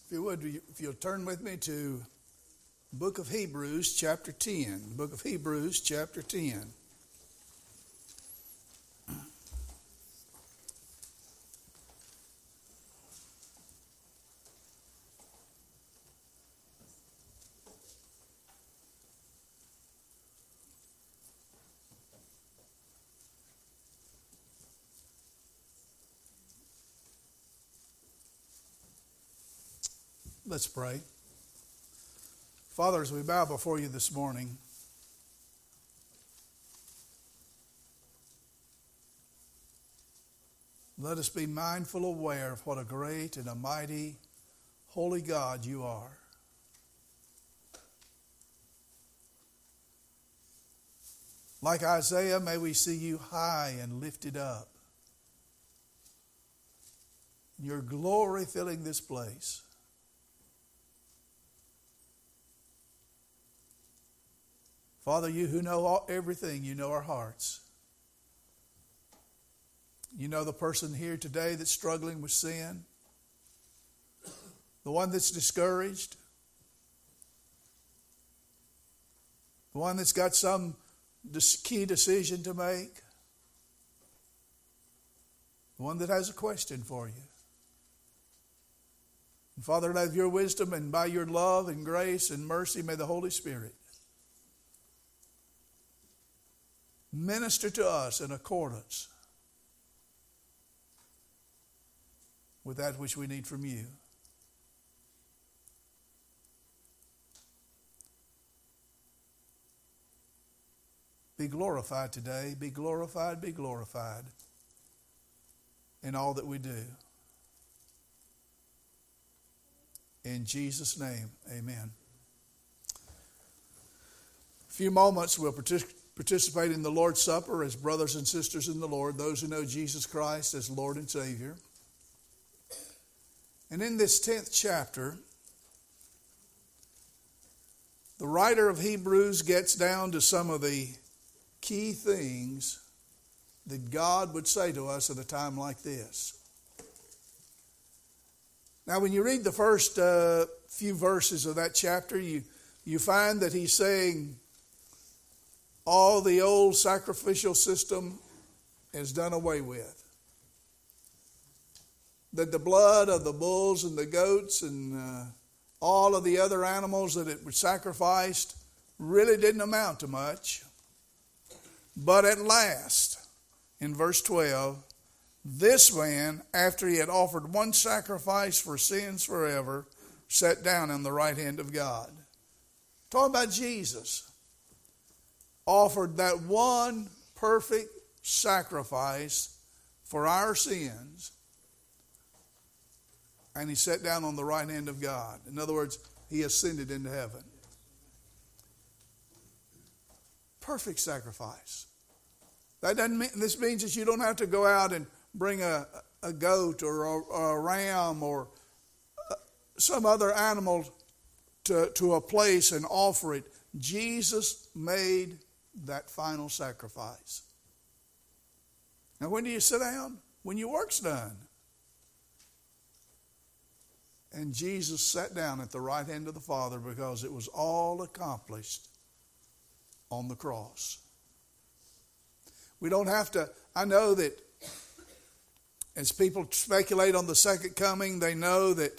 If you would, if you'll turn with me to Book of Hebrews, chapter 10. Book of Hebrews, chapter 10. Let's pray. Father, as we bow before you this morning, let us be mindful, aware of what a great and a mighty, holy God you are. Like Isaiah, may we see you high and lifted up, your glory filling this place. Father, you who know everything, you know our hearts. You know the person here today that's struggling with sin, the one that's discouraged, the one that's got some key decision to make, the one that has a question for you. And Father, out of your wisdom and by your love and grace and mercy, may the Holy Spirit minister to us in accordance with that which we need from you. Be glorified today. Be glorified, be glorified in all that we do. In Jesus' name, amen. A few moments we'll participate in the Lord's Supper as brothers and sisters in the Lord, those who know Jesus Christ as Lord and Savior. And in this 10th chapter, the writer of Hebrews gets down to some of the key things that God would say to us at a time like this. Now, when you read the first few verses of that chapter, you find that he's saying all the old sacrificial system is done away with. That the blood of the bulls and the goats and all of the other animals that it was sacrificed really didn't amount to much. But at last, in verse 12, this man, after he had offered one sacrifice for sins forever, sat down on the right hand of God. Talking about Jesus, offered that one perfect sacrifice for our sins, and he sat down on the right hand of God. In other words, he ascended into heaven. Perfect sacrifice. That doesn't mean, this means that you don't have to go out and bring a goat or a ram or some other animal to a place and offer it. Jesus made that final sacrifice. Now, when do you sit down? When your work's done. And Jesus sat down at the right hand of the Father because it was all accomplished on the cross. We don't have to, I know that as people speculate on the second coming, they know that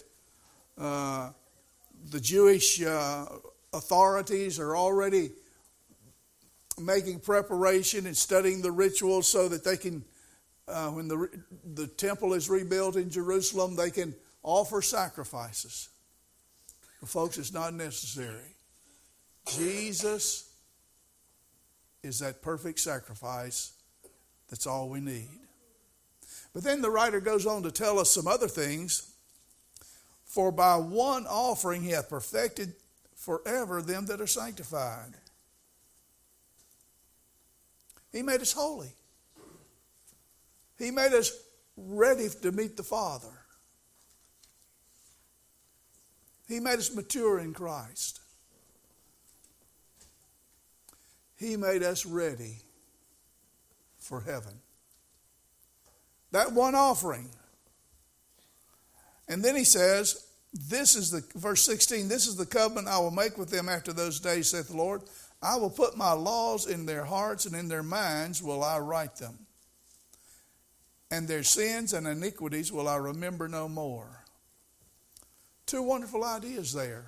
the Jewish authorities are already making preparation and studying the rituals so that they can, when the temple is rebuilt in Jerusalem, they can offer sacrifices. But folks, it's not necessary. Jesus is that perfect sacrifice. That's all we need. But then the writer goes on to tell us some other things. For by one offering he hath perfected forever them that are sanctified. He made us holy. He made us ready to meet the Father. He made us mature in Christ. He made us ready for heaven. That one offering. And then he says, This is the, verse 16, this is the covenant I will make with them after those days, saith the Lord. I will put my laws in their hearts, and in their minds will I write them. And their sins and iniquities will I remember no more. Two wonderful ideas there.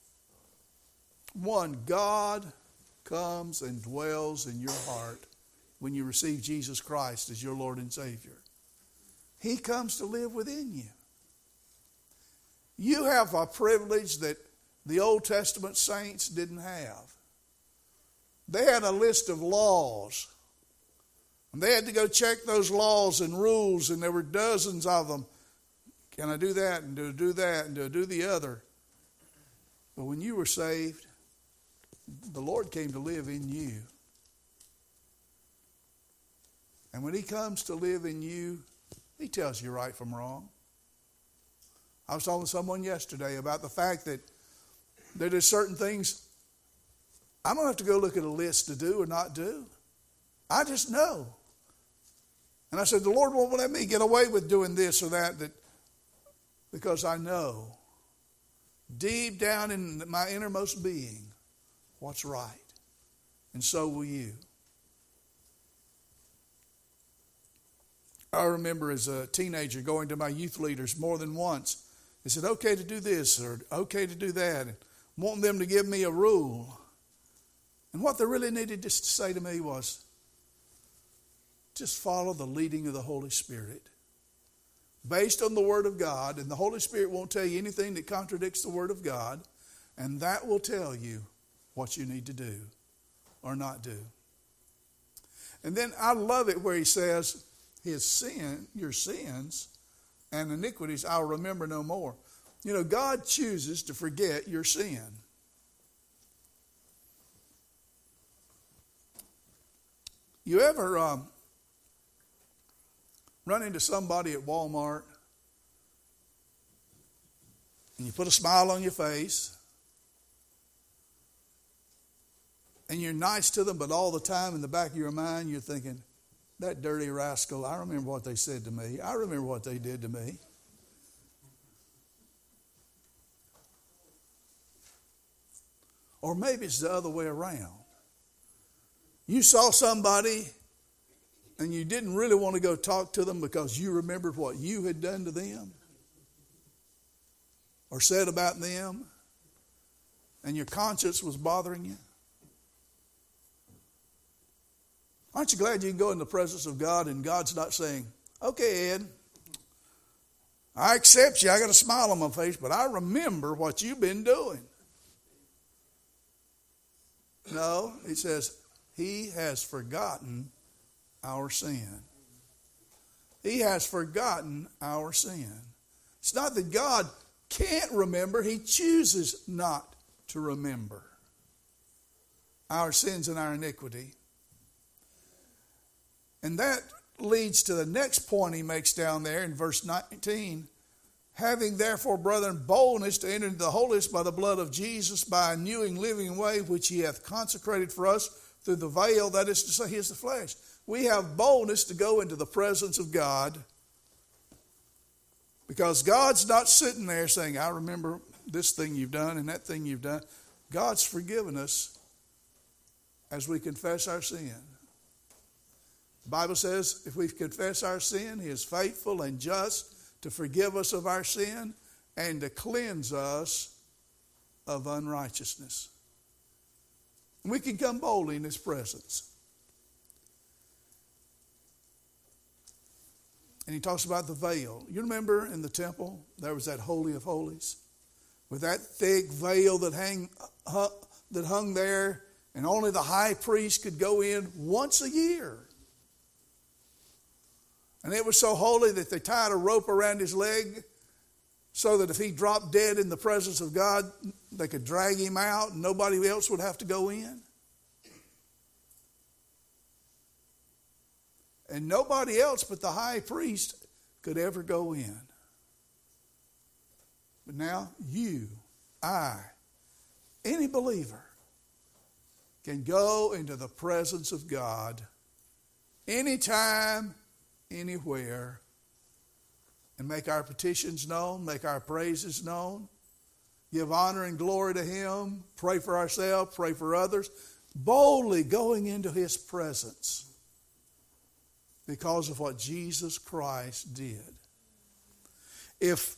One, God comes and dwells in your heart when you receive Jesus Christ as your Lord and Savior. He comes to live within you. You have a privilege that the Old Testament saints didn't have. They had a list of laws. And they had to go check those laws and rules, and there were dozens of them. Can I do that, and do that, and do the other? But when you were saved, the Lord came to live in you. And when He comes to live in you, He tells you right from wrong. I was talking to someone yesterday about the fact that there's certain things I don't have to go look at a list to do or not do. I just know. And I said, the Lord won't let me get away with doing this or that because I know deep down in my innermost being what's right. And so will you. I remember as a teenager going to my youth leaders more than once. They said, okay to do this or okay to do that, and wanting them to give me a rule. And what they really needed just to say to me was, just follow the leading of the Holy Spirit. Based on the Word of God, and the Holy Spirit won't tell you anything that contradicts the Word of God, and that will tell you what you need to do or not do. And then I love it where He says, your sins and iniquities I'll remember no more. You know, God chooses to forget your sin. You ever run into somebody at Walmart and you put a smile on your face and you're nice to them, but all the time in the back of your mind you're thinking, that dirty rascal, I remember what they said to me. I remember what they did to me. Or maybe it's the other way around. You saw somebody and you didn't really want to go talk to them because you remembered what you had done to them or said about them, and your conscience was bothering you. Aren't you glad you can go in the presence of God and God's not saying, okay, Ed, I accept you. I got a smile on my face, but I remember what you've been doing. No, He says, He has forgotten our sin. He has forgotten our sin. It's not that God can't remember. He chooses not to remember our sins and our iniquity. And that leads to the next point He makes down there in verse 19. Having therefore, brethren, boldness to enter into the holiest by the blood of Jesus, by a new and living way which He hath consecrated for us through the veil, that is to say, His the flesh. We have boldness to go into the presence of God because God's not sitting there saying, I remember this thing you've done and that thing you've done. God's forgiven us as we confess our sin. The Bible says if we confess our sin, He is faithful and just to forgive us of our sin and to cleanse us of unrighteousness. We can come boldly in His presence. And He talks about the veil. You remember in the temple, there was that Holy of Holies with that thick veil that hung there, and only the high priest could go in once a year. And it was so holy that they tied a rope around His leg so that if he dropped dead in the presence of God, they could drag Him out and nobody else would have to go in. And nobody else but the high priest could ever go in. But now you, I, any believer can go into the presence of God anytime, anywhere, and make our petitions known, make our praises known, give honor and glory to Him, pray for ourselves, pray for others, boldly going into His presence because of what Jesus Christ did. If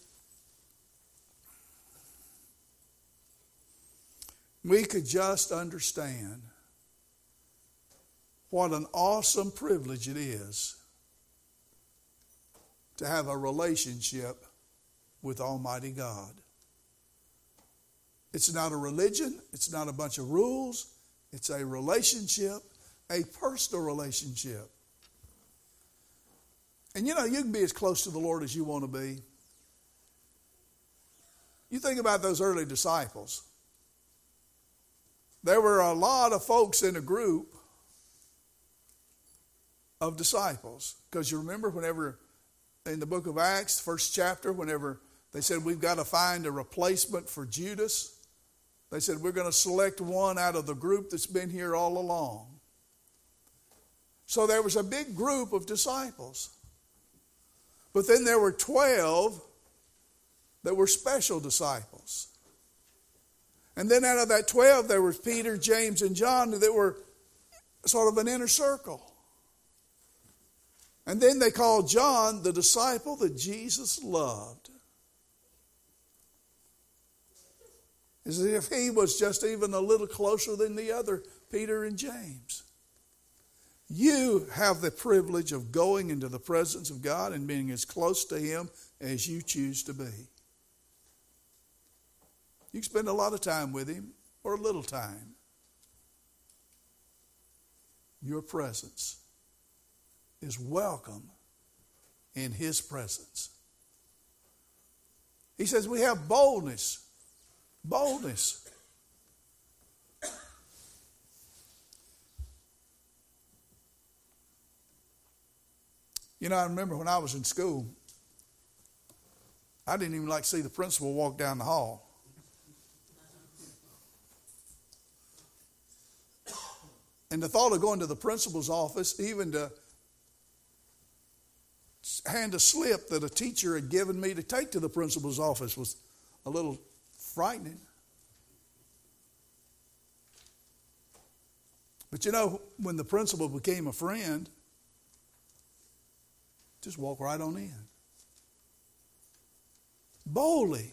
we could just understand what an awesome privilege it is to have a relationship with Almighty God. It's not a religion. It's not a bunch of rules. It's a relationship, a personal relationship. And you can be as close to the Lord as you want to be. You think about those early disciples. There were a lot of folks in a group of disciples. Because you remember whenever in the book of Acts, first chapter, whenever they said we've got to find a replacement for Judas, they said we're going to select one out of the group that's been here all along. So there was a big group of disciples. But then there were 12 that were special disciples. And then out of that 12, there was Peter, James, and John that were sort of an inner circle. And then they called John the disciple that Jesus loved. As if he was just even a little closer than the other Peter and James. You have the privilege of going into the presence of God and being as close to Him as you choose to be. You can spend a lot of time with Him or a little time. Your presence is welcome in His presence. He says we have boldness. Boldness. I remember when I was in school, I didn't even like to see the principal walk down the hall. And the thought of going to the principal's office, even to hand a slip that a teacher had given me to take to the principal's office, was a little frightening. But when the principal became a friend, just walk right on in. Boldly.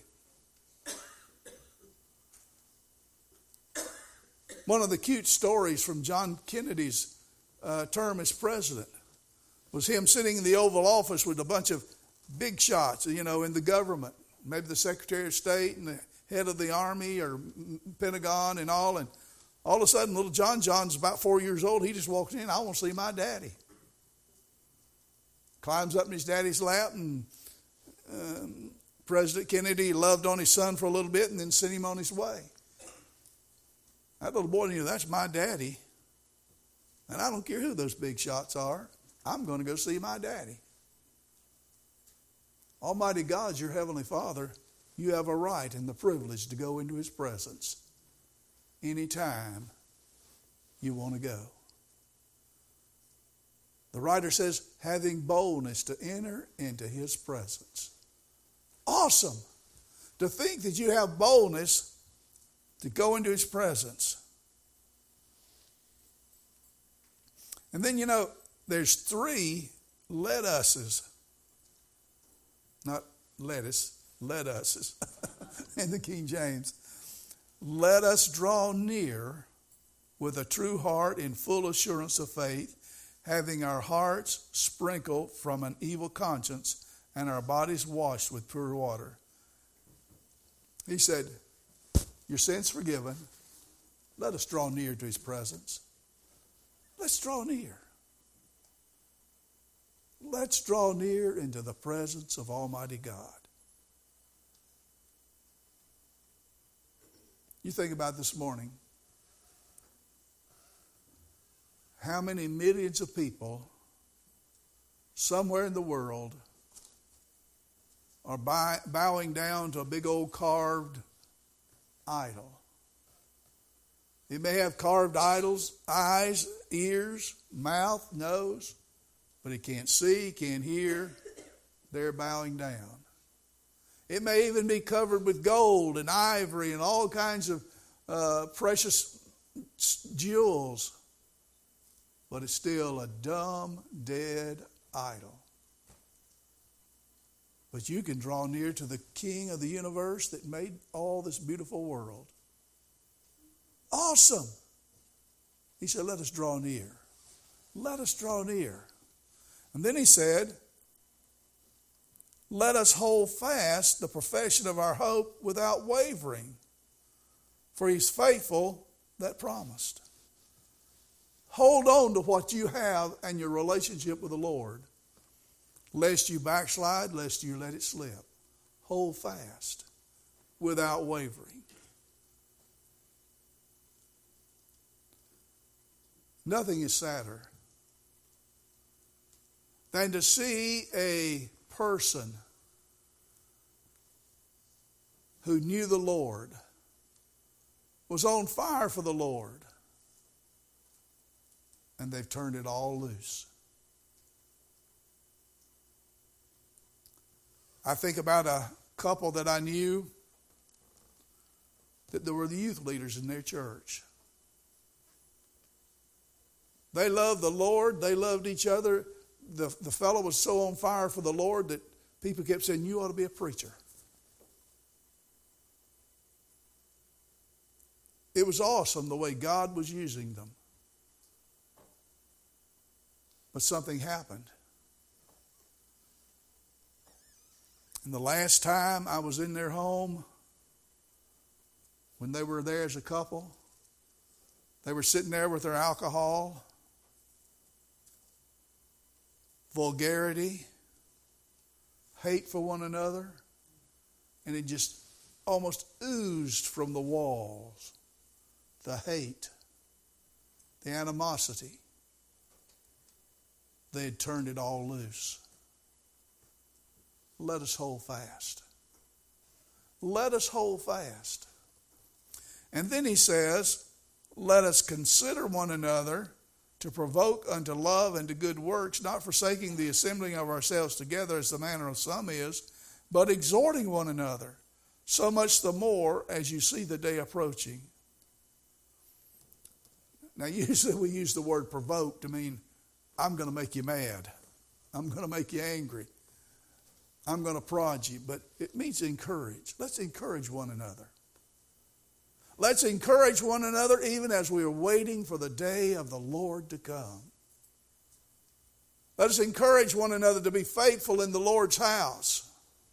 One of the cute stories from John Kennedy's term as president was him sitting in the Oval Office with a bunch of big shots, in the government. Maybe the Secretary of State and the head of the Army or Pentagon and all of a sudden, little John's about 4 years old. He just walks in. I want to see my daddy. Climbs up in his daddy's lap, and President Kennedy loved on his son for a little bit and then sent him on his way. That little boy knew, that's my daddy. And I don't care who those big shots are. I'm going to go see my daddy. Almighty God, your Heavenly Father, you have a right and the privilege to go into His presence anytime you want to go. The writer says, having boldness to enter into His presence. Awesome! To think that you have boldness to go into His presence. And then, there's 3 let us's. Not lettuce, let us's in the King James. Let us draw near with a true heart in full assurance of faith, having our hearts sprinkled from an evil conscience and our bodies washed with pure water. He said, your sins forgiven. Let us draw near to His presence. Let's draw near. Let's draw near into the presence of Almighty God. You think about this morning. How many millions of people somewhere in the world are bowing down to a big old carved idol? He may have carved idols, eyes, ears, mouth, nose, but he can't see, can't hear. They're bowing down. It may even be covered with gold and ivory and all kinds of precious jewels. But it's still a dumb, dead idol. But you can draw near to the King of the universe that made all this beautiful world. Awesome. He said, let us draw near. Let us draw near. And then he said, let us hold fast the profession of our hope without wavering. For he's faithful that promised. Hold on to what you have and your relationship with the Lord, lest you backslide, lest you let it slip. Hold fast without wavering. Nothing is sadder than to see a person who knew the Lord, was on fire for the Lord, and they've turned it all loose. I think about a couple that I knew that there were the youth leaders in their church. They loved the Lord. They loved each other. The fellow was so on fire for the Lord that people kept saying, you ought to be a preacher. It was awesome the way God was using them. But something happened. And the last time I was in their home, when they were there as a couple, they were sitting there with their alcohol, vulgarity, hate for one another, and it just almost oozed from the walls. The hate, the animosity. They had turned it all loose. Let us hold fast. Let us hold fast. And then he says, let us consider one another to provoke unto love and to good works, not forsaking the assembling of ourselves together as the manner of some is, but exhorting one another, so much the more as you see the day approaching. Now, usually we use the word provoke to mean, I'm going to make you mad. I'm going to make you angry. I'm going to prod you. But it means encourage. Let's encourage one another. Let's encourage one another even as we are waiting for the day of the Lord to come. Let us encourage one another to be faithful in the Lord's house.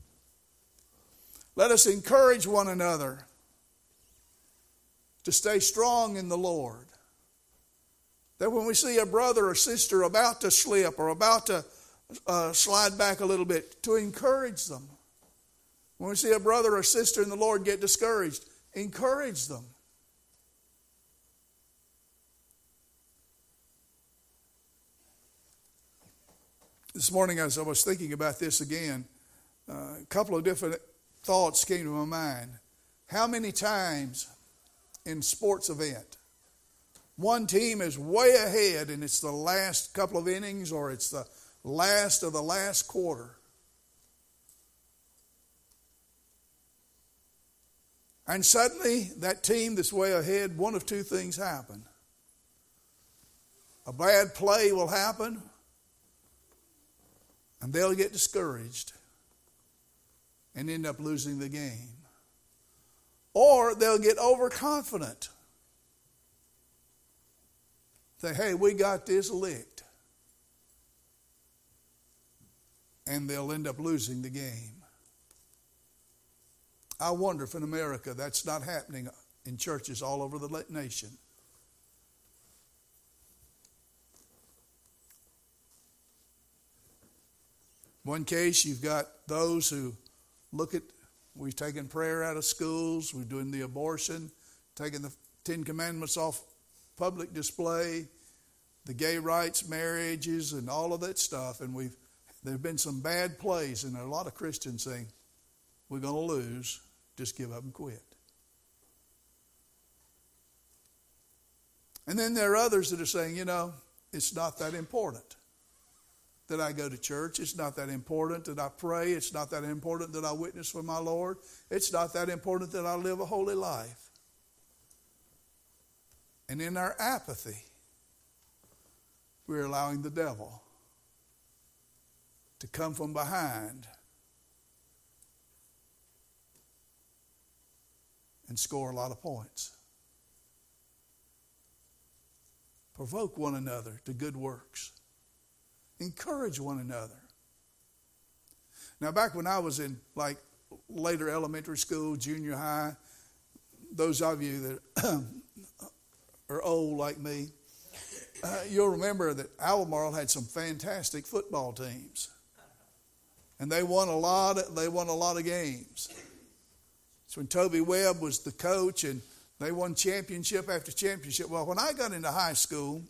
Let us encourage one another to stay strong in the Lord. That when we see a brother or sister about to slip or about to slide back a little bit, to encourage them. When we see a brother or sister in the Lord get discouraged, encourage them. This morning as I was thinking about this again, a couple of different thoughts came to my mind. How many times in sports event, one team is way ahead and it's the last couple of innings or it's the last of the last quarter. And suddenly that team that's way ahead, one of two things happen. A bad play will happen and they'll get discouraged and end up losing the game. Or they'll get overconfident. Say, hey, we got this licked. And they'll end up losing the game. I wonder if in America that's not happening in churches all over the nation. One case, you've got those who look at, we've taken prayer out of schools, we're doing the abortion, taking the Ten Commandments off public display, the gay rights, marriages, and all of that stuff. And there have been some bad plays, and there are a lot of Christians saying, we're going to lose, just give up and quit. And then there are others that are saying, it's not that important. that I go to church. It's not that important that I pray. It's not that important that I witness for my Lord. It's not that important that I live a holy life. And in our apathy, we're allowing the devil to come from behind and score a lot of points. Provoke one another to good works. Encourage one another. Now, back when I was in later elementary school, junior high, those of you that are old like me, you'll remember that Albemarle had some fantastic football teams, and they won a lot of games. So when Toby Webb was the coach, and they won championship after championship. Well, when I got into high school,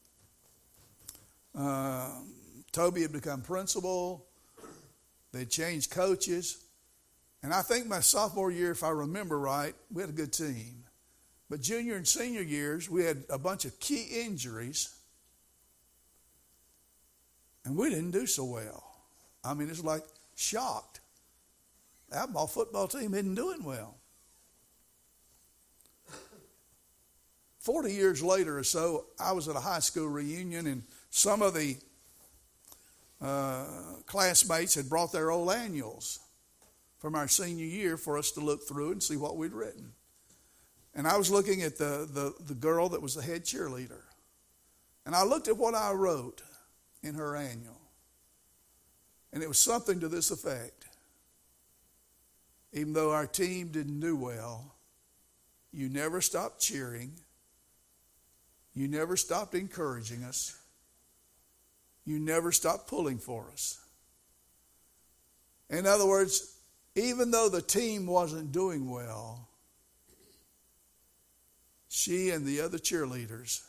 Toby had become principal. They'd changed coaches. And I think my sophomore year, if I remember right, we had a good team. But junior and senior years, we had a bunch of key injuries. And we didn't do so well. I mean, it's like shocked. The Albemarle football team isn't doing well. 40 years later or so, I was at a high school reunion, and some of the classmates had brought their old annuals from our senior year for us to look through and see what we'd written. And I was looking at the girl that was the head cheerleader. And I looked at what I wrote in her annual. And it was something to this effect. Even though our team didn't do well, you never stopped cheering. You never stopped encouraging us. You never stopped pulling for us. In other words, even though the team wasn't doing well, she and the other cheerleaders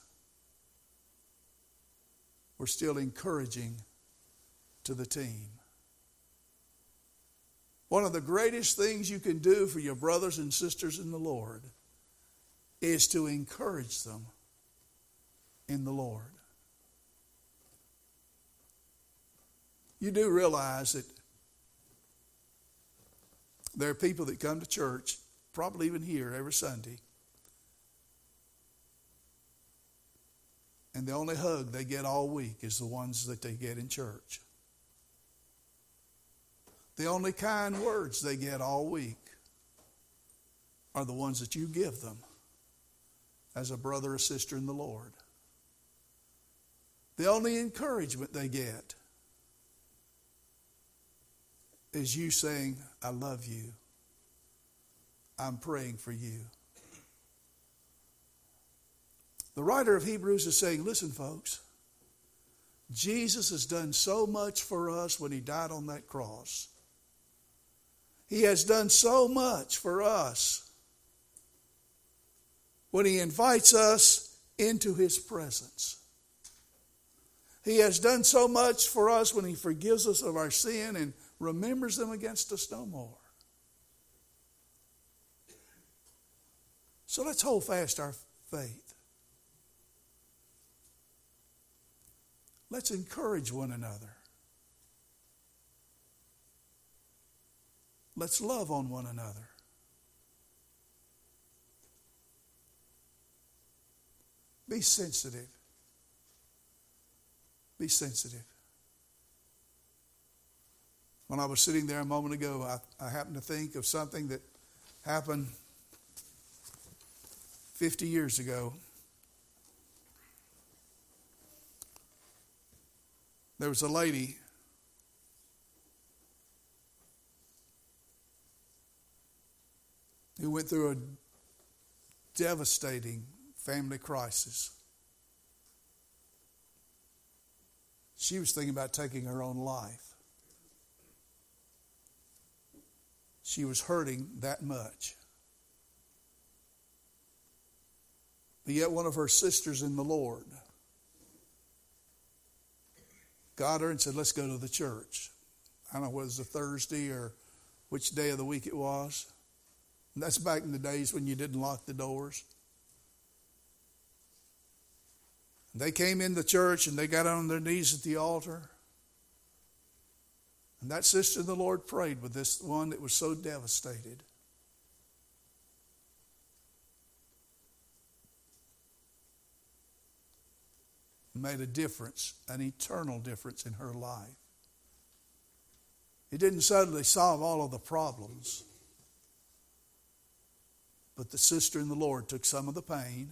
were still encouraging to the team. One of the greatest things you can do for your brothers and sisters in the Lord is to encourage them in the Lord. You do realize that there are people that come to church, probably even here every Sunday, and the only hug they get all week is the ones that they get in church. The only kind words they get all week are the ones that you give them as a brother or sister in the Lord. The only encouragement they get is you saying, I love you. I'm praying for you. The writer of Hebrews is saying, listen, folks, Jesus has done so much for us when he died on that cross. He has done so much for us when he invites us into his presence. He has done so much for us when he forgives us of our sin and remembers them against us no more. So let's hold fast our faith. Let's encourage one another. Let's love on one another. Be sensitive. Be sensitive. When I was sitting there a moment ago, I happened to think of something that happened 50 years ago. There was a lady who went through a devastating family crisis. She was thinking about taking her own life. She was hurting that much. But yet one of her sisters in the Lord got her and said, let's go to the church. I don't know whether it was a Thursday or which day of the week it was. And that's back in the days when you didn't lock the doors. They came in the church and they got on their knees at the altar. And that sister in the Lord prayed with this one that was so devastated. Made a difference, an eternal difference in her life. It didn't suddenly solve all of the problems. But the sister in the Lord took some of the pain,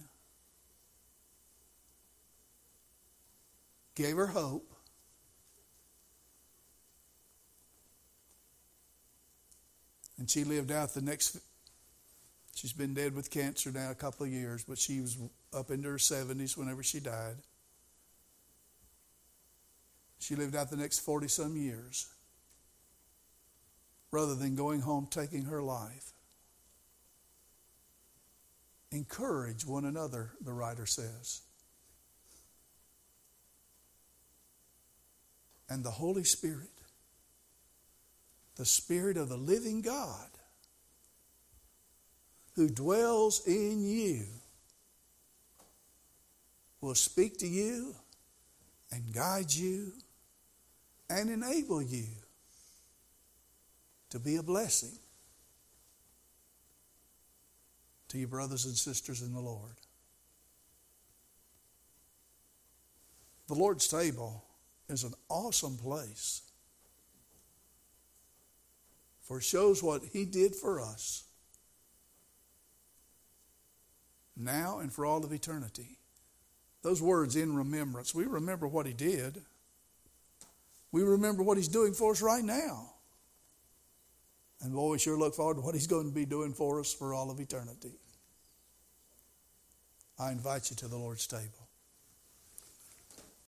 gave her hope, and she lived out she's been dead with cancer now a couple of years, but she was up into her 70s whenever she died. She lived out the next 40-some years rather than going home taking her life. Encourage one another, the writer says. And the Holy Spirit, the Spirit of the living God, who dwells in you, will speak to you and guide you and enable you to be a blessing to your brothers and sisters in the Lord. The Lord's table is an awesome place, for it shows what He did for us now and for all of eternity. Those words, in remembrance, we remember what He did. We remember what He's doing for us right now. And boy, we sure look forward to what He's going to be doing for us for all of eternity. I invite you to the Lord's table.